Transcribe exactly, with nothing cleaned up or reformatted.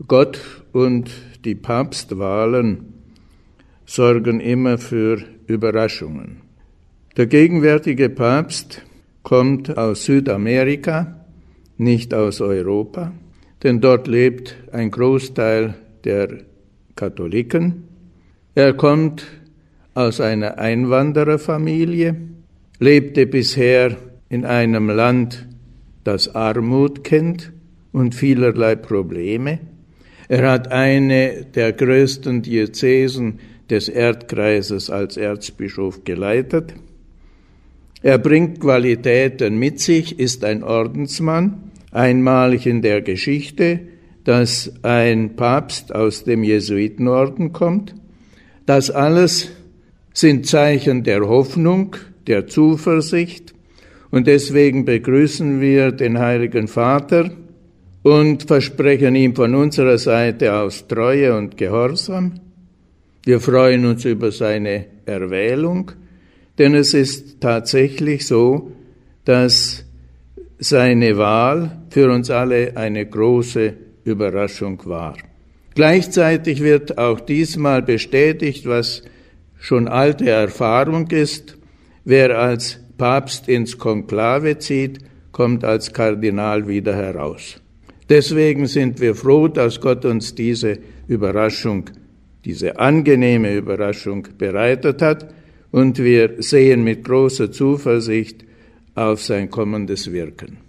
Gott und die Papstwahlen sorgen immer für Überraschungen. Der gegenwärtige Papst kommt aus Südamerika, nicht aus Europa, denn dort lebt ein Großteil der Katholiken. Er kommt aus einer Einwandererfamilie, lebte bisher in einem Land, das Armut kennt und vielerlei Probleme. Er hat eine der größten Diözesen des Erdkreises als Erzbischof geleitet. Er bringt Qualitäten mit sich, ist ein Ordensmann, einmalig in der Geschichte, dass ein Papst aus dem Jesuitenorden kommt. Das alles sind Zeichen der Hoffnung, der Zuversicht, und deswegen begrüßen wir den Heiligen Vater und versprechen ihm von unserer Seite aus Treue und Gehorsam. Wir freuen uns über seine Erwählung, denn es ist tatsächlich so, dass seine Wahl für uns alle eine große Überraschung war. Gleichzeitig wird auch diesmal bestätigt, was schon alte Erfahrung ist: Wer als Papst ins Konklave zieht, kommt als Kardinal wieder heraus. Deswegen sind wir froh, dass Gott uns diese Überraschung, diese angenehme Überraschung bereitet hat, und wir sehen mit großer Zuversicht auf sein kommendes Wirken.